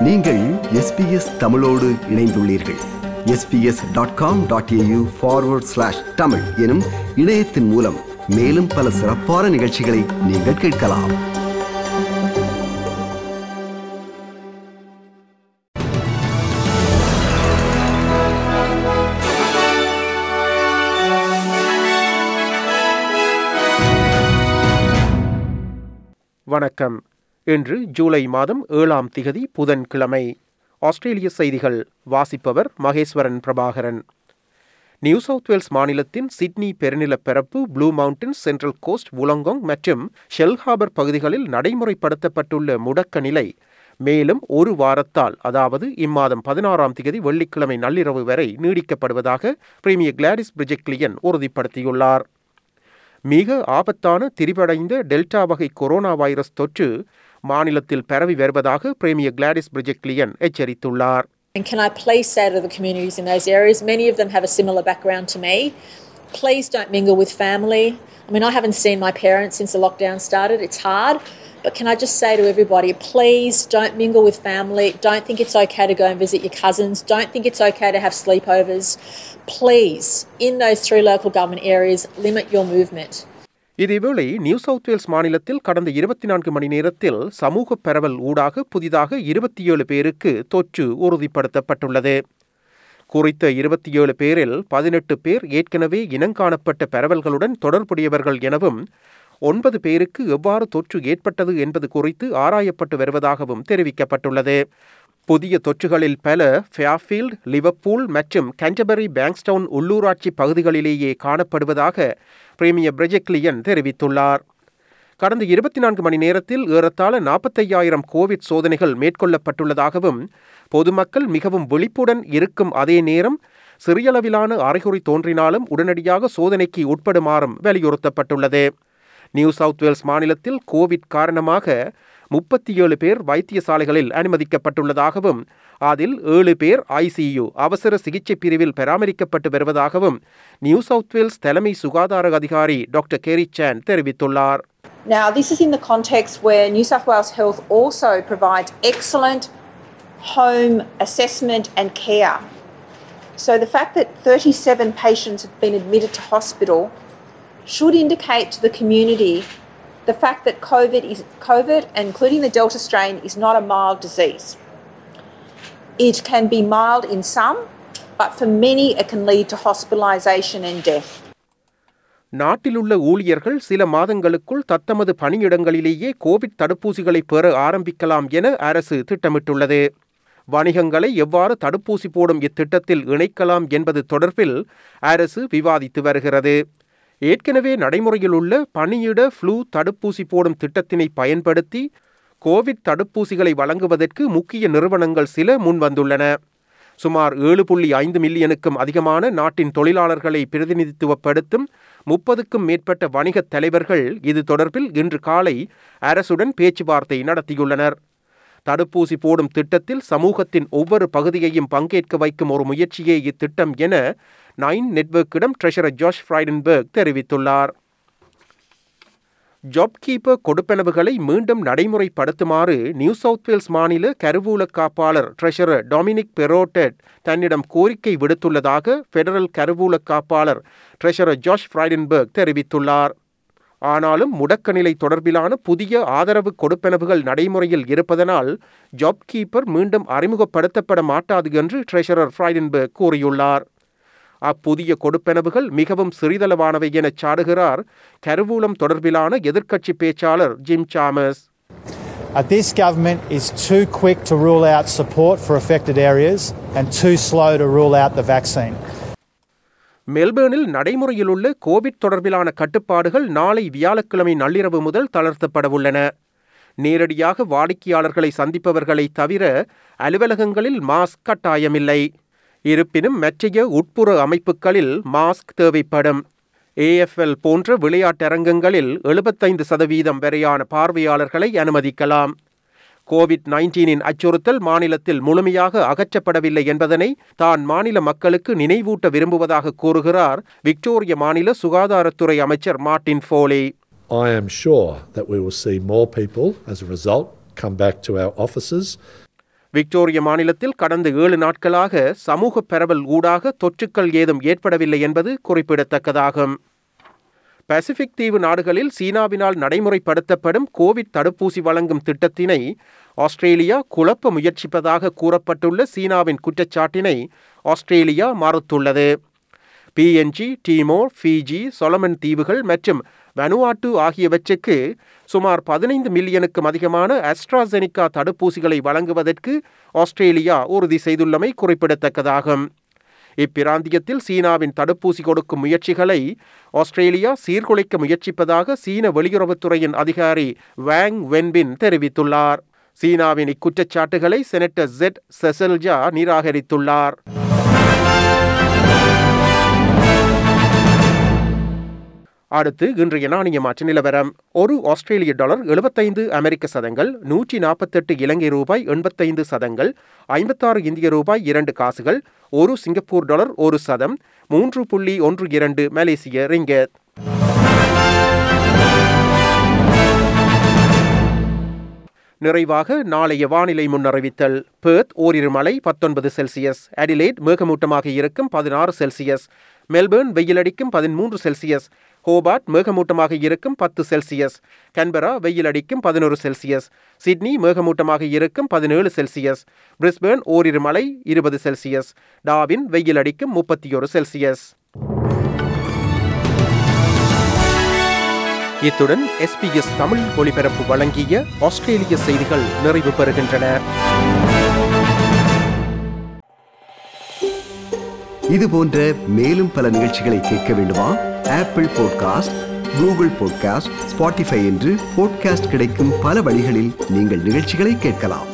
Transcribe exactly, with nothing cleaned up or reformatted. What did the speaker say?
நீங்கள் எஸ்பிஎஸ் தமிழோடு இணைந்துள்ளீர்கள். SBS dot com dot AU forward slash Tamil எனும் இணையத்தின் மூலம் மேலும் பல சிறப்பான நிகழ்ச்சிகளை நீங்கள் கேட்கலாம். வணக்கம். இன்று ஜூலை மாதம் ஏழாம் திகதி புதன்கிழமை. ஆஸ்திரேலிய செய்திகள் வாசிப்பவர் Maheswaran Prabhakaran. New South Wales மாநிலத்தின் சிட்னி பெருநிலப்பரப்பு, Blue Mountains, Central Coast, Wollongong மற்றும் ஷெல்ஹார்பர் பகுதிகளில் நடைமுறைப்படுத்தப்பட்டுள்ள முடக்க நிலை மேலும் ஒரு வாரத்தால், அதாவது இம்மாதம் பதினாறாம் திகதி வெள்ளிக்கிழமை நள்ளிரவு வரை நீடிக்கப்படுவதாக பிரீமியர் கிளாடிஸ் பிரிஜெக்லியன் உறுதிப்படுத்தியுள்ளார். மிக ஆபத்தான திரிவடைந்த டெல்டா வகை கொரோனா வைரஸ் தொற்று மாநிலத்தில் பரவி வருவதாக பிரீமியர் கிளாடிஸ் பிரிஜெக்லியன் எச்சரித்துள்ளார். And can I please say to the communities in those areas, many of them have a similar background to me, please don't mingle with family. I mean, I haven't seen my parents since the lockdown started. It's hard. But can I just say to everybody, please don't mingle with family. Don't think it's okay to go and visit your cousins. Don't think it's okay to have sleepovers. Please, in those three local government areas, limit your movement. இதேவேளை New South Wales மாநிலத்தில் கடந்த இருபத்தி நான்கு மணி நேரத்தில் சமூக பரவல் ஊடாக புதிதாக இருபத்தி ஏழு பேருக்கு தொற்று உறுதிப்படுத்தப்பட்டுள்ளது. குறித்த இருபத்தி ஏழு பேரில் பதினெட்டு பேர் ஏற்கனவே இனங்காணப்பட்ட பரவல்களுடன் தொடர்புடையவர்கள் எனவும் ஒன்பது பேருக்கு எவ்வாறு தொற்று ஏற்பட்டது என்பது குறித்து ஆராயப்பட்டு வருவதாகவும் தெரிவிக்கப்பட்டுள்ளது. புதிய தொற்றுகளில் பல ஃபேர்ஃபீல்ட், லிவர்பூல் மற்றும் கேன்டர்பரி பேங்க்ஸ்டவுன் உள்ளூராட்சி பகுதிகளிலேயே காணப்படுவதாக பிரீமியர் பிரிஜெக்லியன் தெரிவித்துள்ளார். கடந்த இருபத்தி நான்கு மணி நேரத்தில் ஏறத்தாழ நாற்பத்தையாயிரம் கோவிட் சோதனைகள் மேற்கொள்ளப்பட்டுள்ளதாகவும் பொதுமக்கள் மிகவும் விழிப்புடன் இருக்கும் அதே நேரம் சிறியளவிலான அறிகுறி தோன்றினாலும் உடனடியாக சோதனைக்கு உட்படுமாறும் வலியுறுத்தப்பட்டுள்ளது. நியூ சவுத் வேல்ஸ் மாநிலத்தில் கோவிட் காரணமாக முப்பத்தி ஏழு பேர் வைத்தியசாலைகளில் அனுமதிக்கப்பட்டுள்ளதாகவும் அதில் ஏழு பேர் ஐசியு அவசர சிகிச்சை பிரிவில் பராமரிக்கப்பட்டு வருவதாகவும் நியூ சவுத் வேல்ஸ் தலைமை சுகாதார அதிகாரி டாக்டர் கேரி சான் தெரிவித்துள்ளார். Now, this is in the context where New South Wales Health also provides excellent home assessment and care. So the fact that thirty-seven patients have been admitted to hospital should indicate to the community the fact that COVID is COVID, including the Delta strain, is not a mild disease. It can be mild in some, but for many it can lead to hospitalisation and death. நாட்டிலுள்ள ஊழியர்கள் சில மாதங்களுக்குள் தத்தமது பணியிடங்களிலேயே Covid தடுப்பூசிகளை பெற ஆரம்பிக்கலாம் என அரசு திட்டமிட்டுள்ளது. வணிகங்களை எவ்வாறு தடுப்பூசி போடும் இத்திட்டத்தில் இணைக்கலாம் என்பது தொடர்பில் அரசு விவாதித்து வருகிறது. ஏற்கனவே நடைமுறையில் உள்ள பணியிட ஃப்ளூ தடுப்பூசி போடும் திட்டத்தினை பயன்படுத்தி கோவிட் தடுப்பூசிகளை வழங்குவதற்கு முக்கிய நிறுவனங்கள் சில முன்வந்துள்ளன. சுமார் ஏழு புள்ளி ஐந்து மில்லியனுக்கும் அதிகமான நாட்டின் தொழிலாளர்களை பிரதிநிதித்துவப்படுத்தும் முப்பதுக்கும் மேற்பட்ட வணிகத் தலைவர்கள் இது தொடர்பில் இன்று காலை அரசுடன் பேச்சுவார்த்தை நடத்தியுள்ளனர். தடுப்பூசி போடும் திட்டத்தில் சமூகத்தின் ஒவ்வொரு பகுதியையும் பங்கேற்க வைக்கும் ஒரு முயற்சியே இத்திட்டம் என நைன் நெட்வொர்க்கிடம் ட்ரெஷரர் ஜாஷ் ஃப்ரைடன்பர்க் தெரிவித்துள்ளார். ஜாப் கீப்பர் கொடுப்பனவுகளை மீண்டும் நடைமுறைப்படுத்துமாறு நியூ சவுத் வேல்ஸ் மாநில கருவூல காப்பாளர் ட்ரெஷரர் டொமினிக் பெரோட்டட் தன்னிடம் கோரிக்கை விடுத்துள்ளதாக ஃபெடரல் கருவூல காப்பாளர் ட்ரெஷரர் ஜாஷ் ஃப்ரைடன்பர்க் தெரிவித்துள்ளார். ஆனாலும் முடக்க நிலை தொடர்பிலான புதிய ஆதரவு கொடுப்பனவுகள் நடைமுறையில் இருப்பதனால் ஜாப் கீப்பர் மீண்டும் அறிமுகப்படுத்தப்பட மாட்டாது என்று ட்ரெஷரர் ஃப்ரைடன்பர்க் கூறியுள்ளார். அப்புதிய கொடுப்பனவுகள் மிகவும் சிறிதளவானவை என சாடுகிறார் கருவூலம் தொடர்பிலான எதிர்க்கட்சி பேச்சாளர் Jim Chalmers. Uh, this government is too quick to rule out support for affected areas and too slow to rule out the vaccine. மெல்பேர்னில் நடைமுறையில் உள்ள கோவிட் தொடர்பிலான கட்டுப்பாடுகள் நாளை வியாழக்கிழமை நள்ளிரவு முதல் தளர்த்தப்படவுள்ளன. நேரடியாக வாடிக்கையாளர்களை சந்திப்பவர்களை தவிர அலுவலகங்களில் மாஸ்க் கட்டாயமில்லை. இருப்பினும் மற்றைய உட்புற அமைப்புகளில் மாஸ்க் தேவைப்படும். ஏஎஃப்எல் போன்ற விளையாட்டரங்கங்களில் எழுபத்தைந்து சதவீதம் வரையான பார்வையாளர்களை அனுமதிக்கலாம். கோவிட் நைன்டீனின் அச்சுறுத்தல் மாநிலத்தில் முழுமையாக அகற்றப்படவில்லை என்பதனை தான் மாநில மக்களுக்கு நினைவூட்ட விரும்புவதாக கூறுகிறார் விக்டோரிய மாநில சுகாதாரத்துறை அமைச்சர் Martin Foley. I am sure that we will see more people as a result come back to our offices. Victoria மாநிலத்தில் கடந்த ஏழு நாட்களாக சமூக பரவல் ஊடாக தொற்றுக்கள் ஏதும் ஏற்படவில்லை என்பது குறிப்பிடத்தக்கதாகும். பசிபிக் தீவு நாடுகளில் சீனாவினால் நடைமுறைப்படுத்தப்படும் கோவிட் தடுப்பூசி வழங்கும் திட்டத்தினை ஆஸ்திரேலியா குழப்ப முயற்சிப்பதாக கூறப்பட்டுள்ள சீனாவின் குற்றச்சாட்டினை ஆஸ்திரேலியா மறுத்துள்ளது. பிஎன்ஜி, டீமோர், ஃபிஜி, சொலமன் தீவுகள் மற்றும் வனுவாட்டு ஆகியவற்றுக்கு சுமார் பதினைந்து மில்லியனுக்கும் அதிகமான அஸ்ட்ராசெனிகா தடுப்பூசிகளை வழங்குவதற்கு ஆஸ்திரேலியா உறுதி செய்துள்ளமை குறிப்பிடத்தக்கதாகும். இப்பிராந்தியத்தில் சீனாவின் தடுப்பூசி கொடுக்கும் முயற்சிகளை ஆஸ்திரேலியா சீர்குலைக்க முயற்சிப்பதாக சீன வெளியுறவுத்துறையின் அதிகாரி வாங் வென்பின் தெரிவித்துள்ளார். சீனாவின் இக்குற்றச்சாட்டுகளை செனட்டர் ஜெட் செசல்ஜா நிராகரித்துள்ளார். அடுத்து இன்றைய நாணய மாற்று நிலவரம். ஒரு ஆஸ்திரேலிய டாலர் எழுபத்தைந்து அமெரிக்க சதங்கள், நூற்றி நாற்பத்தெட்டு இலங்கை ரூபாய் எண்பத்தைந்து சதங்கள், ஐம்பத்தாறு இந்திய ரூபாய் இரண்டு காசுகள், ஒரு சிங்கப்பூர் டாலர் ஒரு சதம், மூன்று புள்ளி ஒன்று இரண்டு மலேசிய ரிங்கெட். நிறைவாக நாளைய வானிலை முன்னறிவித்தல். பெர்த் ஓரிரு மழை பத்தொன்பது செல்சியஸ், அடிலேட் மேகமூட்டமாக இருக்கும் பதினாறு செல்சியஸ், மெல்பர்ன் வெயிலடிக்கும் பதிமூன்று செல்சியஸ், ஹோபார்ட் மேகமூட்டமாக இருக்கும் பத்து செல்சியஸ், கன்பரா வெயிலடிக்கும் பதினொரு செல்சியஸ், சிட்னி மேகமூட்டமாக இருக்கும் பதினேழு செல்சியஸ், பிரிஸ்பேர்ன் ஓரிரு மழை இருபது செல்சியஸ், டார்வின் வெயிலடிக்கும் முப்பத்தி ஒரு செல்சியஸ். இத்துடன் எஸ்பிஎஸ் தமிழ் ஒலிபரப்பு வழங்கிய ஆஸ்திரேலிய செய்திகள் நிறைவு பெறுகின்றன. இது போன்ற மேலும் பல நிகழ்ச்சிகளை கேட்க வேண்டுமா? Apple podcast, Google podcast, Spotify என்று பாட்காஸ்ட் கிடைக்கும் பல வழிகளில் நீங்கள் நிகழ்ச்சிகளை கேட்கலாம்.